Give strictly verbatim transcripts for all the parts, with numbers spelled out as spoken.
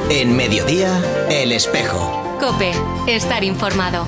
En Mediodía, El Espejo. COPE, estar informado.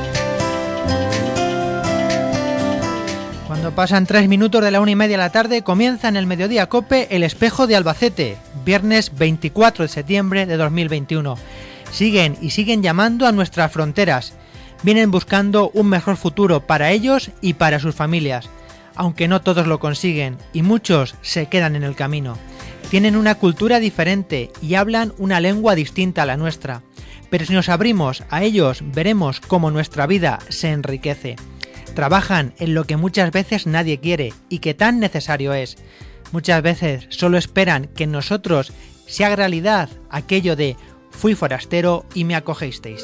Cuando pasan tres minutos de la una y media de la tarde, comienza en el Mediodía COPE El Espejo de Albacete, viernes veinticuatro de septiembre de dos mil veintiuno. Siguen y siguen llamando a nuestras fronteras. Vienen buscando un mejor futuro para ellos y para sus familias, aunque no todos lo consiguen y muchos se quedan en el camino. Tienen una cultura diferente y hablan una lengua distinta a la nuestra, pero si nos abrimos a ellos veremos cómo nuestra vida se enriquece. Trabajan en lo que muchas veces nadie quiere y que tan necesario es. Muchas veces solo esperan que en nosotros se haga realidad aquello de fui forastero y me acogisteis.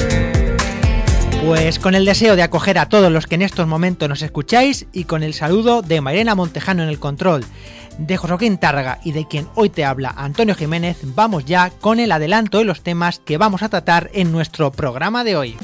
Pues con el deseo de acoger a todos los que en estos momentos nos escucháis y con el saludo de Mairena Montejano en el control, de José Joaquín Tárraga y de quien hoy te habla Antonio Jiménez, vamos ya con el adelanto de los temas que vamos a tratar en nuestro programa de hoy.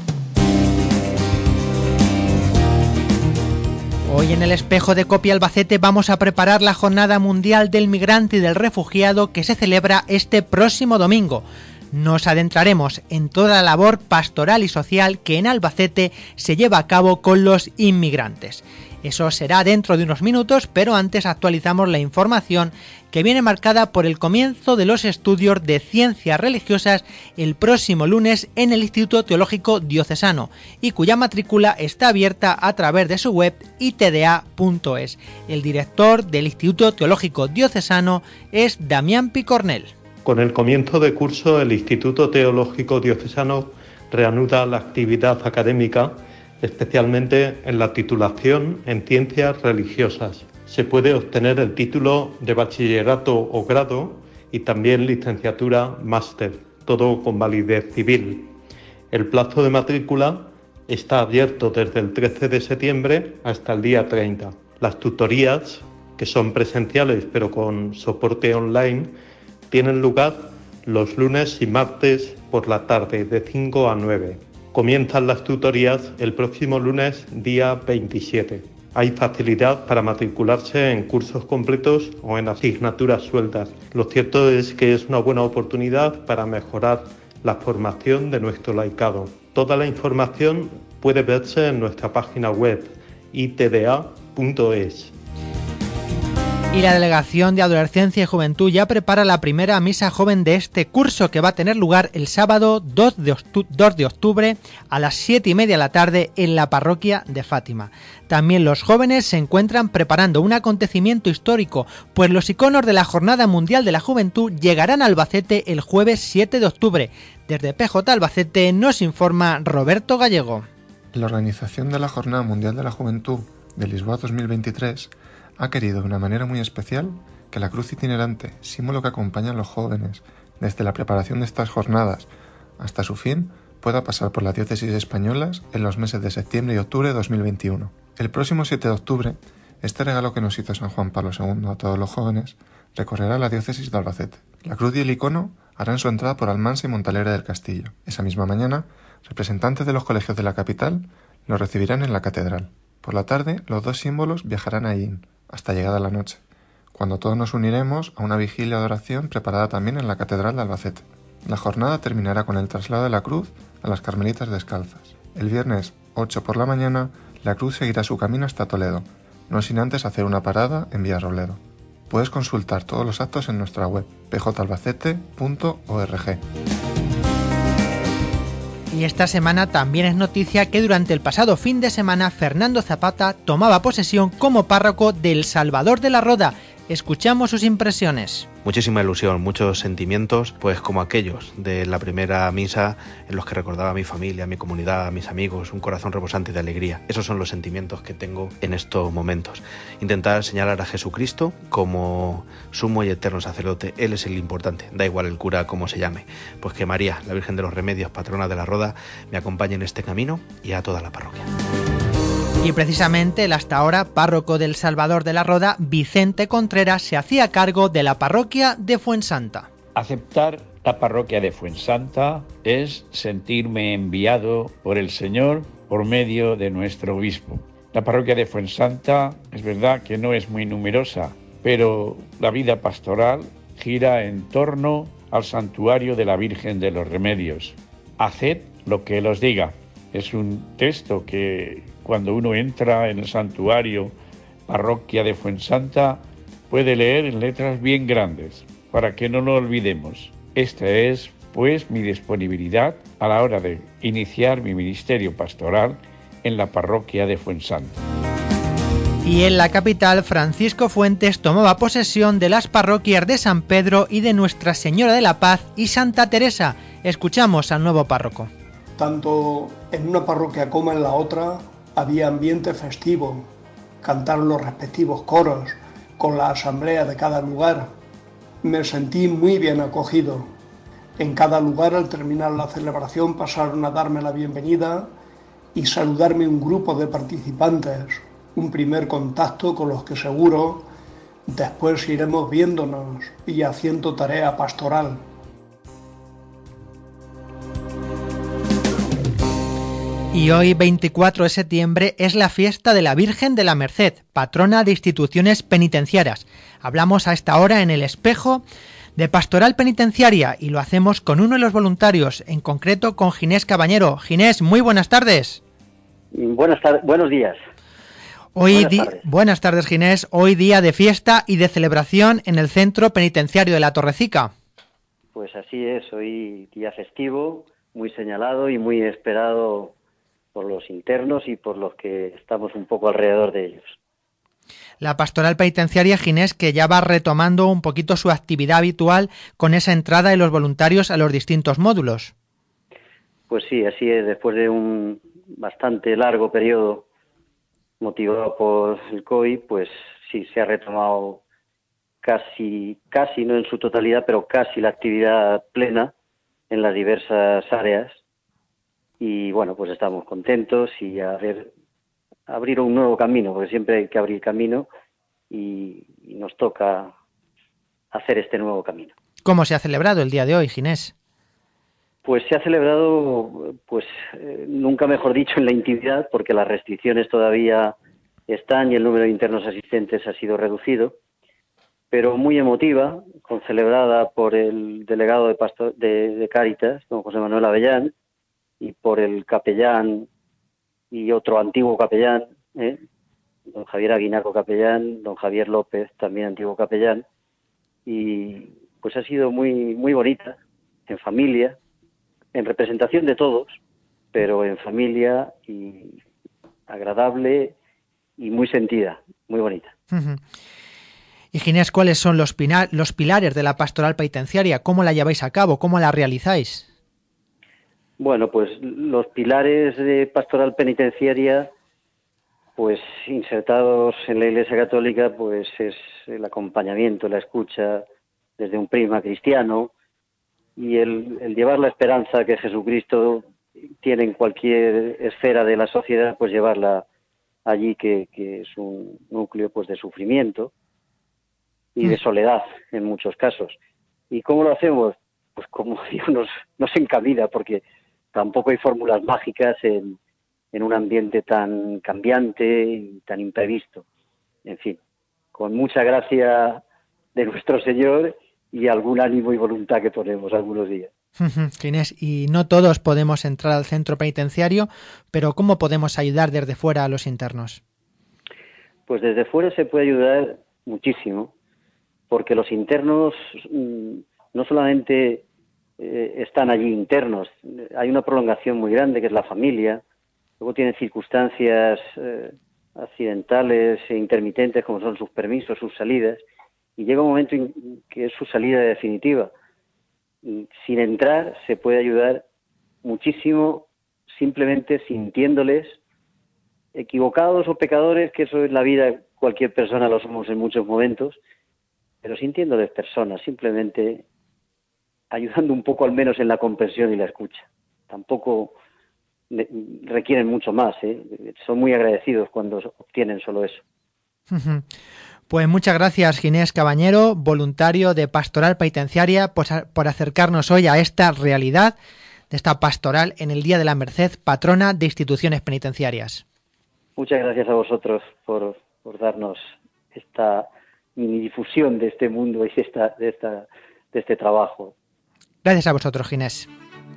Hoy en el Espejo de COPE Albacete vamos a preparar la Jornada Mundial del Migrante y del Refugiado que se celebra este próximo domingo. Nos adentraremos en toda la labor pastoral y social que en Albacete se lleva a cabo con los inmigrantes. Eso será dentro de unos minutos, pero antes actualizamos la información que viene marcada por el comienzo de los estudios de ciencias religiosas el próximo lunes en el Instituto Teológico Diocesano y cuya matrícula está abierta a través de su web i te de a punto es. El director del Instituto Teológico Diocesano es Damián Picornell. Con el comienzo de curso, el Instituto Teológico Diocesano reanuda la actividad académica, especialmente en la titulación en ciencias religiosas. Se puede obtener el título de bachillerato o grado y también licenciatura máster, todo con validez civil. El plazo de matrícula está abierto desde el trece de septiembre hasta el día treinta. Las tutorías, que son presenciales pero con soporte online, tienen lugar los lunes y martes por la tarde de cinco a nueve. Comienzan las tutorías el próximo lunes, día veintisiete. Hay facilidad para matricularse en cursos completos o en asignaturas sueltas. Lo cierto es que es una buena oportunidad para mejorar la formación de nuestro laicado. Toda la información puede verse en nuestra página web i te de a punto es. Y la Delegación de Adolescencia y Juventud ya prepara la primera misa joven de este curso que va a tener lugar el sábado dos de octubre a las siete y media de la tarde en la parroquia de Fátima. También los jóvenes se encuentran preparando un acontecimiento histórico, pues los iconos de la Jornada Mundial de la Juventud llegarán a Albacete el jueves siete de octubre. Desde P J Albacete nos informa Roberto Gallego. La organización de la Jornada Mundial de la Juventud de Lisboa dos mil veintitrés ha querido de una manera muy especial que la cruz itinerante, símbolo que acompaña a los jóvenes desde la preparación de estas jornadas hasta su fin, pueda pasar por las diócesis españolas en los meses de septiembre y octubre de dos mil veintiuno. El próximo siete de octubre, este regalo que nos hizo San Juan Pablo segundo a todos los jóvenes recorrerá la diócesis de Albacete. La cruz y el icono harán su entrada por Almansa y Montalegre del Castillo. Esa misma mañana, representantes de los colegios de la capital los recibirán en la catedral. Por la tarde, los dos símbolos viajarán a Illín, hasta llegada la noche, cuando todos nos uniremos a una vigilia de oración preparada también en la Catedral de Albacete. La jornada terminará con el traslado de la cruz a las Carmelitas Descalzas. El viernes ocho por la mañana, la cruz seguirá su camino hasta Toledo, no sin antes hacer una parada en Villarrobledo. Puedes consultar todos los actos en nuestra web p j albacete punto org. Y esta semana también es noticia que durante el pasado fin de semana Fernando Zapata tomaba posesión como párroco del Salvador de la Roda. Escuchamos sus impresiones. Muchísima ilusión, muchos sentimientos, pues como aquellos de la primera misa en los que recordaba a mi familia, a mi comunidad, a mis amigos, un corazón rebosante de alegría. Esos son los sentimientos que tengo en estos momentos. Intentar señalar a Jesucristo como sumo y eterno sacerdote. Él es el importante, da igual el cura como se llame. Pues que María, la Virgen de los Remedios, patrona de la Roda, me acompañe en este camino y a toda la parroquia. Y precisamente el hasta ahora párroco del Salvador de la Roda, Vicente Contreras, se hacía cargo de la parroquia de Fuensanta. Aceptar la parroquia de Fuensanta es sentirme enviado por el Señor por medio de nuestro obispo. La parroquia de Fuensanta es verdad que no es muy numerosa, pero la vida pastoral gira en torno al santuario de la Virgen de los Remedios. Haced lo que Él os diga. Es un texto que cuando uno entra en el santuario, parroquia de Fuensanta, puede leer en letras bien grandes, para que no lo olvidemos. Esta es, pues, mi disponibilidad a la hora de iniciar mi ministerio pastoral en la parroquia de Fuensanta. Y en la capital, Francisco Fuentes tomaba posesión de las parroquias de San Pedro y de Nuestra Señora de la Paz y Santa Teresa. Escuchamos al nuevo párroco. Tanto en una parroquia como en la otra había ambiente festivo, cantaron los respectivos coros con la asamblea de cada lugar. Me sentí muy bien acogido. En cada lugar, al terminar la celebración, pasaron a darme la bienvenida y saludarme un grupo de participantes, un primer contacto con los que seguro después iremos viéndonos y haciendo tarea pastoral. Y hoy, veinticuatro de septiembre, es la fiesta de la Virgen de la Merced, patrona de instituciones penitenciarias. Hablamos a esta hora en El Espejo de pastoral penitenciaria y lo hacemos con uno de los voluntarios, en concreto con Ginés Cabañero. Ginés, muy buenas tardes. Buenas tardes, buenos días. Hoy buenas, di- tardes. buenas tardes, Ginés. Hoy día de fiesta y de celebración en el Centro Penitenciario de la Torrecica. Pues así es, hoy día festivo, muy señalado y muy esperado por los internos y por los que estamos un poco alrededor de ellos. La pastoral penitenciaria, Ginés, que ya va retomando un poquito su actividad habitual con esa entrada de los voluntarios a los distintos módulos. Pues sí, así es, después de un bastante largo periodo motivado por el COVID, pues sí, se ha retomado casi, casi no en su totalidad, pero casi la actividad plena en las diversas áreas. Y bueno, pues estamos contentos y a ver, abrir un nuevo camino, porque siempre hay que abrir camino y, y nos toca hacer este nuevo camino. ¿Cómo se ha celebrado el día de hoy, Ginés? Pues se ha celebrado, pues eh, nunca mejor dicho, en la intimidad, porque las restricciones todavía están y el número de internos asistentes ha sido reducido, pero muy emotiva, con celebrada por el delegado de, Pastor, de, de Cáritas, don José Manuel Avellán, y por el capellán y otro antiguo capellán, ¿eh? don Javier Aguinaco capellán, don Javier López, también antiguo capellán, y pues ha sido muy, muy bonita, en familia, en representación de todos, pero en familia y agradable y muy sentida, muy bonita. Uh-huh. Y Ginés, ¿cuáles son los, pina- los pilares de la pastoral penitenciaria? ¿Cómo la lleváis a cabo? ¿Cómo la realizáis? Bueno, pues los pilares de pastoral penitenciaria, pues insertados en la Iglesia Católica, pues es el acompañamiento, la escucha desde un prisma cristiano, y el, el llevar la esperanza que Jesucristo tiene en cualquier esfera de la sociedad, pues llevarla allí, que, que es un núcleo pues de sufrimiento y de soledad en muchos casos. ¿Y cómo lo hacemos? Pues como Dios nos, nos encamina, porque tampoco hay fórmulas mágicas en, en un ambiente tan cambiante y tan imprevisto. En fin, con mucha gracia de nuestro Señor y algún ánimo y voluntad que ponemos algunos días. Ginés, y no todos podemos entrar al centro penitenciario, pero ¿cómo podemos ayudar desde fuera a los internos? Pues desde fuera se puede ayudar muchísimo, porque los internos mmm, no solamente eh, están allí internos, hay una prolongación muy grande que es la familia, luego tienen circunstancias eh, accidentales e intermitentes como son sus permisos, sus salidas, y llega un momento en que es su salida definitiva. Sin entrar se puede ayudar muchísimo simplemente sintiéndoles, equivocados o pecadores, que eso es la vida, cualquier persona lo somos en muchos momentos, pero sintiéndoles personas, simplemente ayudando un poco al menos en la comprensión y la escucha. Tampoco requieren mucho más, ¿eh? Son muy agradecidos cuando obtienen solo eso. Pues muchas gracias, Ginés Cabañero, voluntario de Pastoral Penitenciaria, por, por acercarnos hoy a esta realidad de esta pastoral en el Día de la Merced, patrona de instituciones penitenciarias. Muchas gracias a vosotros por, por darnos esta mini difusión de este mundo y de, esta, de, esta, de este trabajo Gracias a vosotros, Ginés.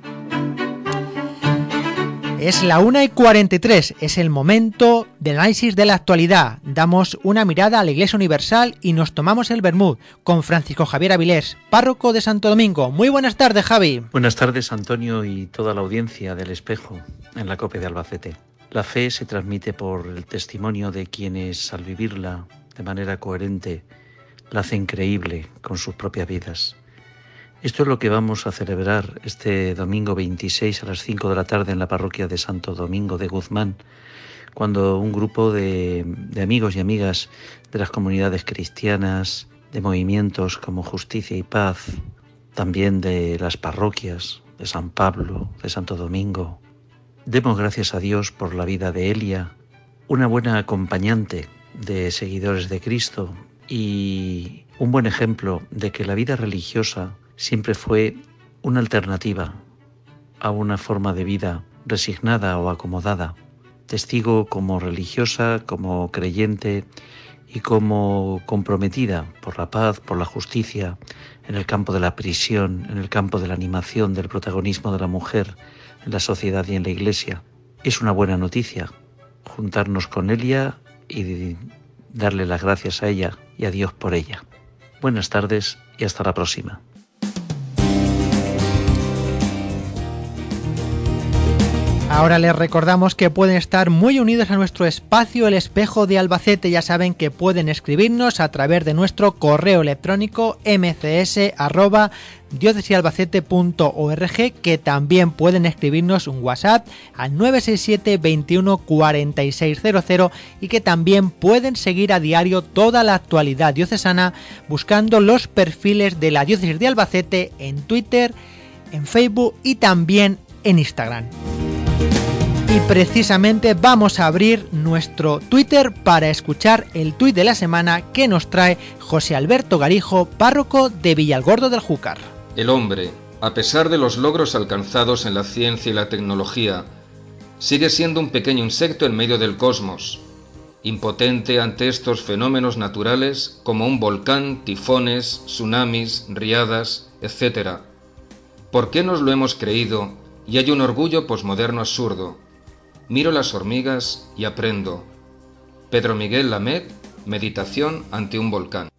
Es la una y cuarenta y tres, es el momento del análisis de la actualidad. Damos una mirada a la Iglesia Universal y nos tomamos el vermut con Francisco Javier Avilés, párroco de Santo Domingo. Muy buenas tardes, Javi. Buenas tardes, Antonio, y toda la audiencia del Espejo en la COPE de Albacete. La fe se transmite por el testimonio de quienes, al vivirla de manera coherente, la hacen creíble con sus propias vidas. Esto es lo que vamos a celebrar este domingo veintiséis a las cinco de la tarde en la parroquia de Santo Domingo de Guzmán, cuando un grupo de, de amigos y amigas de las comunidades cristianas, de movimientos como Justicia y Paz, también de las parroquias de San Pablo, de Santo Domingo, demos gracias a Dios por la vida de Elia, una buena acompañante de seguidores de Cristo y un buen ejemplo de que la vida religiosa siempre fue una alternativa a una forma de vida resignada o acomodada. Testigo como religiosa, como creyente y como comprometida por la paz, por la justicia, en el campo de la prisión, en el campo de la animación, del protagonismo de la mujer en la sociedad y en la Iglesia. Es una buena noticia juntarnos con Elia y darle las gracias a ella y a Dios por ella. Buenas tardes y hasta la próxima. Ahora les recordamos que pueden estar muy unidos a nuestro espacio El Espejo de Albacete. Ya saben que pueden escribirnos a través de nuestro correo electrónico m c s arroba diócesisalbacete punto org, que también pueden escribirnos un WhatsApp al nueve seis siete veintiuno cuarenta y seis cero cero y que también pueden seguir a diario toda la actualidad diocesana buscando los perfiles de la Diócesis de Albacete en Twitter, en Facebook y también en Instagram. Y precisamente vamos a abrir nuestro Twitter para escuchar el tuit de la semana que nos trae José Alberto Garijo, párroco de Villalgordo del Júcar. El hombre, a pesar de los logros alcanzados en la ciencia y la tecnología, sigue siendo un pequeño insecto en medio del cosmos, impotente ante estos fenómenos naturales como un volcán, tifones, tsunamis, riadas, etcétera. ¿Por qué nos lo hemos creído y hay un orgullo posmoderno absurdo? Miro las hormigas y aprendo. Pedro Miguel Lamed, meditación ante un volcán.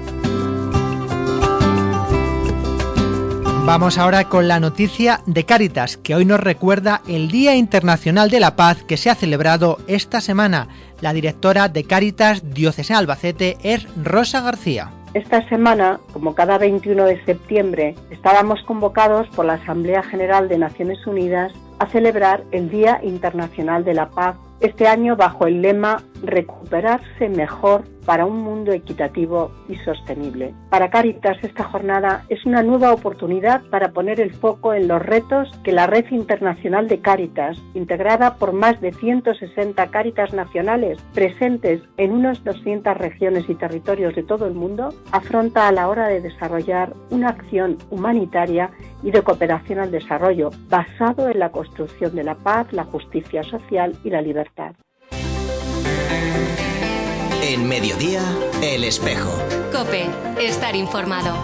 Vamos ahora con la noticia de Cáritas, que hoy nos recuerda el Día Internacional de la Paz que se ha celebrado esta semana. La directora de Cáritas Diocesana Albacete es Rosa García. Esta semana, como cada veintiuno de septiembre, estábamos convocados por la Asamblea General de Naciones Unidas a celebrar el Día Internacional de la Paz, este año bajo el lema Recuperarse mejor para un mundo equitativo y sostenible. Para Cáritas, esta jornada es una nueva oportunidad para poner el foco en los retos que la Red Internacional de Cáritas, integrada por más de ciento sesenta Cáritas nacionales presentes en unas doscientas regiones y territorios de todo el mundo, afronta a la hora de desarrollar una acción humanitaria y de cooperación al desarrollo, basado en la construcción de la paz, la justicia social y la libertad. En Mediodía, El Espejo. COPE, estar informado.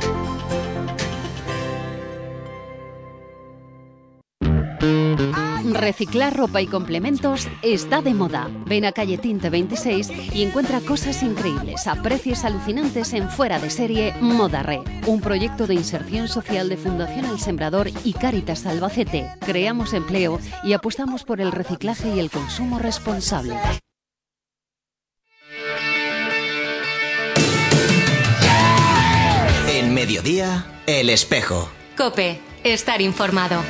Reciclar ropa y complementos está de moda. Ven a calle Tinte veintiséis y encuentra cosas increíbles a precios alucinantes en Fuera de Serie Moda Re, un proyecto de inserción social de Fundación El Sembrador y Cáritas Albacete. Creamos empleo y apostamos por el reciclaje y el consumo responsable. En Mediodía, El Espejo. COPE, estar informado.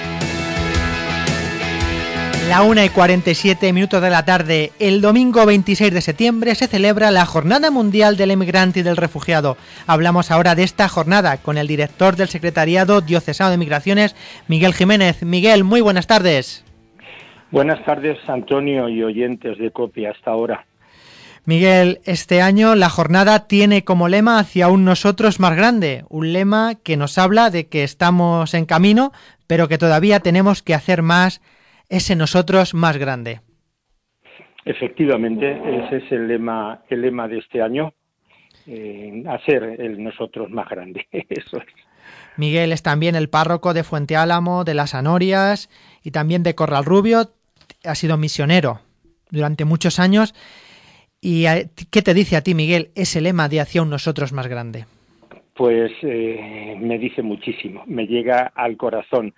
La una y cuarenta y siete minutos de la tarde, el domingo veintiséis de septiembre se celebra la Jornada Mundial del Emigrante y del Refugiado. Hablamos ahora de esta jornada con el director del Secretariado Diocesano de Migraciones, Miguel Jiménez. Miguel, muy buenas tardes. Buenas tardes, Antonio y oyentes de COPE hasta ahora. Miguel, este año la jornada tiene como lema Hacia un nosotros más grande, un lema que nos habla de que estamos en camino, pero que todavía tenemos que hacer más, ese nosotros más grande. Efectivamente, ese es el lema, el lema de este año, eh, hacer el nosotros más grande, eso es. Miguel es también el párroco de Fuente Álamo, de Las Anorias y también de Corralrubio. Ha sido misionero durante muchos años. ¿Y qué te dice a ti, Miguel, ese lema de hacia un nosotros más grande? Pues eh, me dice muchísimo, me llega al corazón.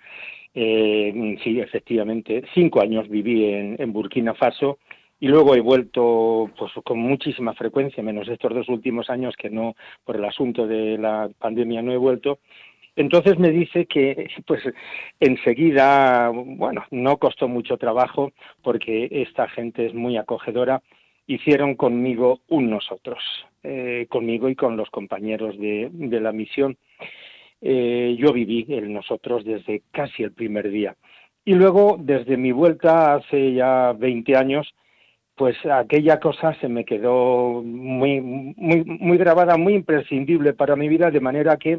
Eh, sí, efectivamente, cinco años viví en, en Burkina Faso y luego he vuelto pues con muchísima frecuencia, menos estos dos últimos años que no, por el asunto de la pandemia no he vuelto. Entonces me dice que pues enseguida, bueno, no costó mucho trabajo porque esta gente es muy acogedora, hicieron conmigo un nosotros, eh, conmigo y con los compañeros de, de la misión. Eh, yo viví el nosotros desde casi el primer día. Y luego, desde mi vuelta hace ya veinte años, pues aquella cosa se me quedó muy, muy, muy grabada, muy imprescindible para mi vida, de manera que,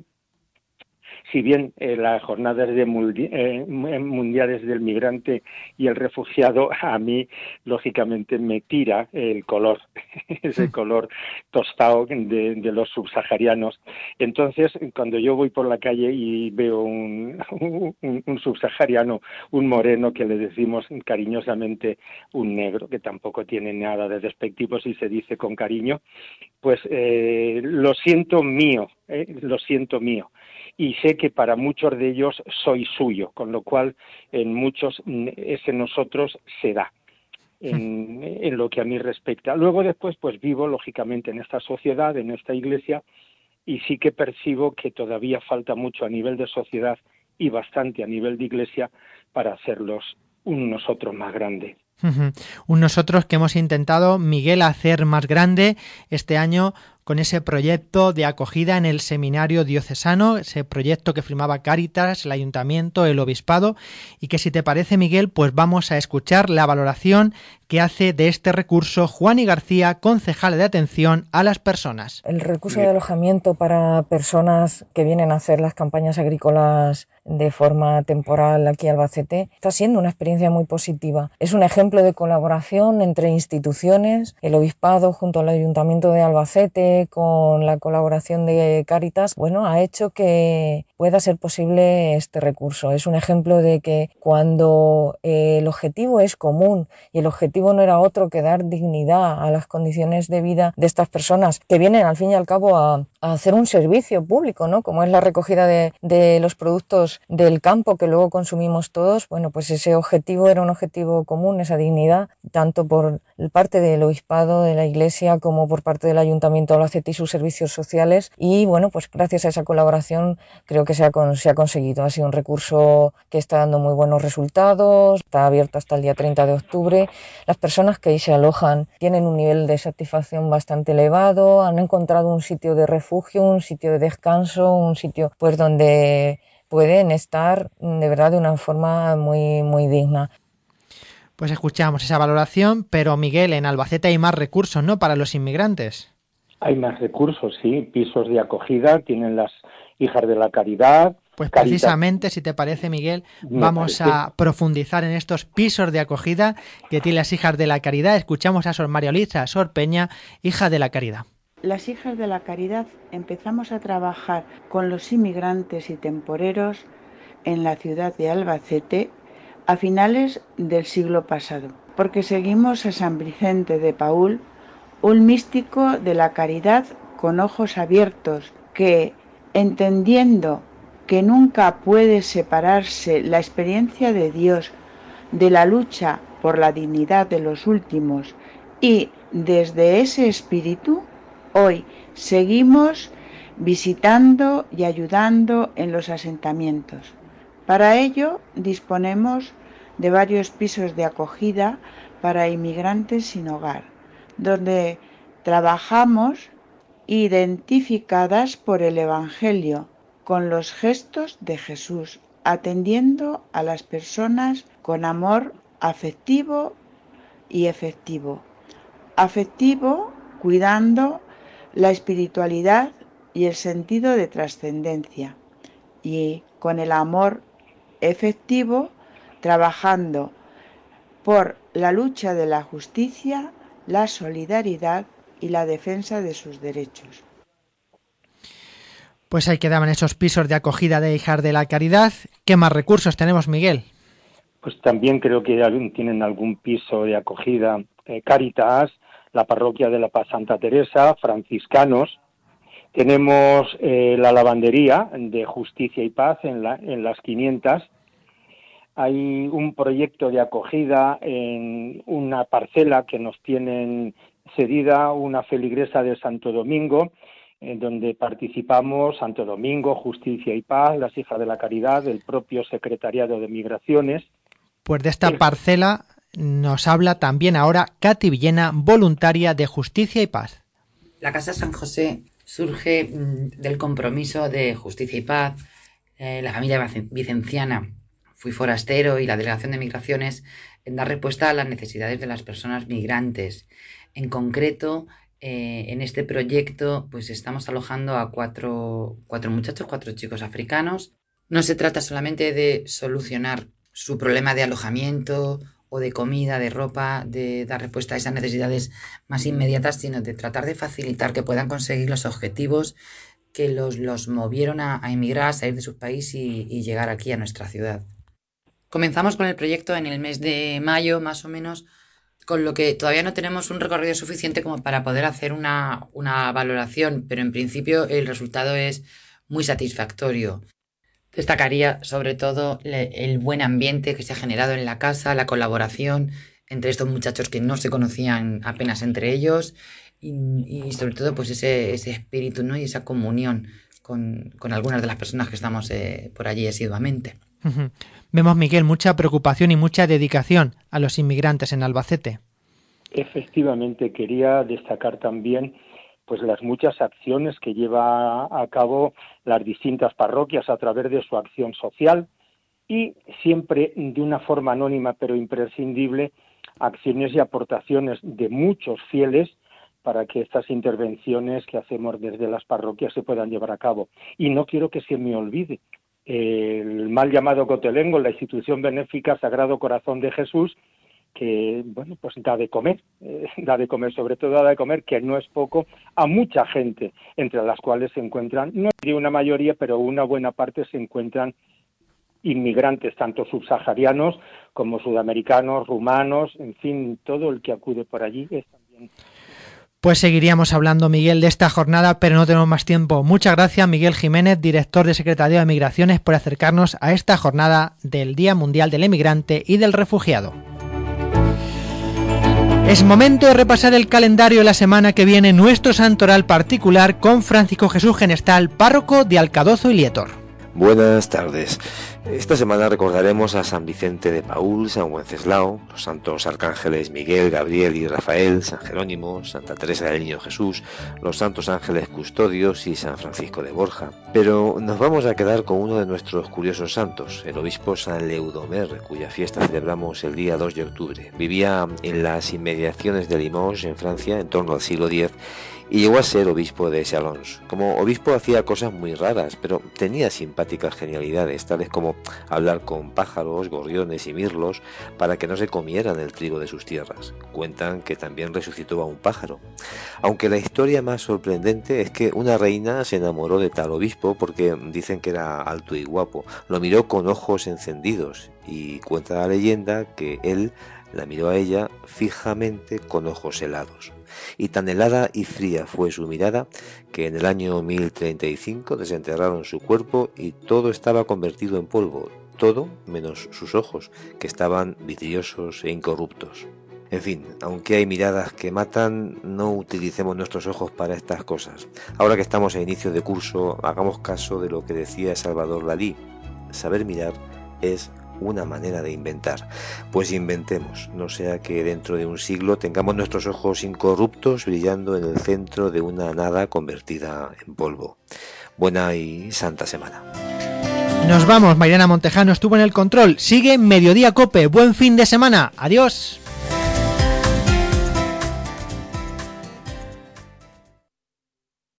si bien eh, las jornadas de mundi- eh, mundiales del migrante y el refugiado a mí, lógicamente, me tira el color, ese color tostado de, de los subsaharianos. Entonces, cuando yo voy por la calle y veo un, un, un subsahariano, un moreno, que le decimos cariñosamente un negro, que tampoco tiene nada de despectivo si se dice con cariño, pues eh, lo siento mío, eh, lo siento mío. Y sé que para muchos de ellos soy suyo, con lo cual en muchos ese nosotros se da, en, en lo que a mí respecta. Luego después pues vivo lógicamente en esta sociedad, en esta iglesia, y sí que percibo que todavía falta mucho a nivel de sociedad y bastante a nivel de iglesia para hacerlos un nosotros más grande. Uh-huh. Un nosotros que hemos intentado, Miguel, hacer más grande este año con ese proyecto de acogida en el seminario diocesano, ese proyecto que firmaba Cáritas, el Ayuntamiento, el Obispado, y que, si te parece, Miguel, pues vamos a escuchar la valoración que hace de este recurso Juani García, concejal de atención a las personas. El recurso de alojamiento para personas que vienen a hacer las campañas agrícolas de forma temporal aquí en Albacete está siendo una experiencia muy positiva. Es un ejemplo de colaboración entre instituciones, el Obispado junto al Ayuntamiento de Albacete, con la colaboración de Cáritas, bueno, ha hecho que pueda ser posible este recurso. Es un ejemplo de que cuando eh, el objetivo es común y el objetivo no era otro que dar dignidad a las condiciones de vida de estas personas que vienen al fin y al cabo a, a hacer un servicio público, ¿no? Como es la recogida de, de los productos del campo que luego consumimos todos, bueno, pues ese objetivo era un objetivo común, esa dignidad, tanto por parte del Obispado, de la Iglesia, como por parte del Ayuntamiento de Albacete y sus servicios sociales. Y bueno, pues gracias a esa colaboración creo que se ha, con, se ha conseguido. Ha sido un recurso que está dando muy buenos resultados, está abierto hasta el día treinta de octubre. Las personas que ahí se alojan tienen un nivel de satisfacción bastante elevado, han encontrado un sitio de refugio, un sitio de descanso, un sitio pues donde pueden estar de verdad de una forma muy, muy digna. Pues escuchamos esa valoración, pero Miguel, en Albacete hay más recursos, ¿no?, para los inmigrantes. Hay más recursos, sí, pisos de acogida, tienen las hijas de la caridad. Pues Caritas. Precisamente, si te parece, Miguel, Me vamos parece. a profundizar en estos pisos de acogida que tienen las hijas de la caridad. Escuchamos a Sor María Luisa Sor Peña, hija de la caridad. Las hijas de la caridad empezamos a trabajar con los inmigrantes y temporeros en la ciudad de Albacete a finales del siglo pasado, porque seguimos a San Vicente de Paúl, un místico de la caridad con ojos abiertos, que, entendiendo que nunca puede separarse la experiencia de Dios de la lucha por la dignidad de los últimos, y desde ese espíritu, hoy seguimos visitando y ayudando en los asentamientos. Para ello disponemos de varios pisos de acogida para inmigrantes sin hogar, donde trabajamos identificadas por el Evangelio con los gestos de Jesús, atendiendo a las personas con amor afectivo y efectivo. Afectivo, cuidando la espiritualidad y el sentido de trascendencia, y con el amor efectivo, trabajando por la lucha de la justicia, la solidaridad y la defensa de sus derechos. Pues ahí quedaban esos pisos de acogida de Hijas de la Caridad. ¿Qué más recursos tenemos, Miguel? Pues también creo que tienen algún piso de acogida eh, Cáritas, la Parroquia de la Paz Santa Teresa, franciscanos. Tenemos eh, la lavandería de Justicia y Paz en, la, en las quinientas. Hay un proyecto de acogida en una parcela que nos tienen cedida una feligresa de Santo Domingo, en donde participamos Santo Domingo, Justicia y Paz, las Hijas de la Caridad, el propio Secretariado de Migraciones. Pues de esta parcela nos habla también ahora Katy Villena, voluntaria de Justicia y Paz. La Casa San José surge del compromiso de Justicia y Paz, eh, la familia vicenciana Fui Forastero y la Delegación de Migraciones en dar respuesta a las necesidades de las personas migrantes. En concreto, eh, en este proyecto pues estamos alojando a cuatro, cuatro muchachos, cuatro chicos africanos. No se trata solamente de solucionar su problema de alojamiento o de comida, de ropa, de dar respuesta a esas necesidades más inmediatas, sino de tratar de facilitar que puedan conseguir los objetivos que los, los movieron a, a emigrar, a salir de su país y, y llegar aquí a nuestra ciudad. Comenzamos con el proyecto en el mes de mayo, más o menos, con lo que todavía no tenemos un recorrido suficiente como para poder hacer una, una valoración, pero en principio el resultado es muy satisfactorio. Destacaría sobre todo el buen ambiente que se ha generado en la casa, la colaboración entre estos muchachos que no se conocían apenas entre ellos y, y sobre todo pues ese, ese espíritu, ¿no? Y esa comunión con, con algunas de las personas que estamos eh, por allí asiduamente. Uh-huh. Vemos, Miguel, mucha preocupación y mucha dedicación a los inmigrantes en Albacete. Efectivamente, quería destacar también pues las muchas acciones que lleva a cabo las distintas parroquias a través de su acción social y siempre de una forma anónima pero imprescindible acciones y aportaciones de muchos fieles para que estas intervenciones que hacemos desde las parroquias se puedan llevar a cabo. Y no quiero que se me olvide el mal llamado Cotelengo, la institución benéfica Sagrado Corazón de Jesús, que bueno pues da de comer, eh, da de comer, sobre todo da de comer, que no es poco, a mucha gente, entre las cuales se encuentran, no diría una mayoría, pero una buena parte se encuentran inmigrantes, tanto subsaharianos como sudamericanos, rumanos, en fin, todo el que acude por allí es también. Pues seguiríamos hablando, Miguel, de esta jornada, pero no tenemos más tiempo. Muchas gracias, Miguel Jiménez, director de Secretaría de Migraciones, por acercarnos a esta jornada del Día Mundial del Emigrante y del Refugiado. Es momento de repasar el calendario de la semana que viene, nuestro santoral particular con Francisco Jesús Genestal, párroco de Alcadozo y Lietor. Buenas tardes. Esta semana recordaremos a San Vicente de Paúl, San Wenceslao, los santos arcángeles Miguel, Gabriel y Rafael, San Jerónimo, Santa Teresa del Niño Jesús, los santos ángeles custodios y San Francisco de Borja. Pero nos vamos a quedar con uno de nuestros curiosos santos, el obispo San Leudomer, cuya fiesta celebramos el día dos de octubre. Vivía en las inmediaciones de Limoges, en Francia, en torno al siglo diez, y llegó a ser obispo de Chalons. Como obispo hacía cosas muy raras, pero tenía simpáticas genialidades, tales como hablar con pájaros, gorriones y mirlos para que no se comieran el trigo de sus tierras. Cuentan que también resucitó a un pájaro. Aunque la historia más sorprendente es que una reina se enamoró de tal obispo porque dicen que era alto y guapo. Lo miró con ojos encendidos y cuenta la leyenda que él la miró a ella fijamente con ojos helados. Y tan helada y fría fue su mirada que en el año mil treinta y cinco desenterraron su cuerpo y todo estaba convertido en polvo, todo menos sus ojos, que estaban vidriosos e incorruptos. En fin, aunque hay miradas que matan, no utilicemos nuestros ojos para estas cosas. Ahora que estamos a inicio de curso, hagamos caso de lo que decía Salvador Dalí: saber mirar es una manera de inventar. Pues inventemos, no sea que dentro de un siglo tengamos nuestros ojos incorruptos brillando en el centro de una nada convertida en polvo. Buena y santa semana. Nos vamos, Mariana Montejano estuvo en el control. Sigue Mediodía Cope, buen fin de semana. Adiós.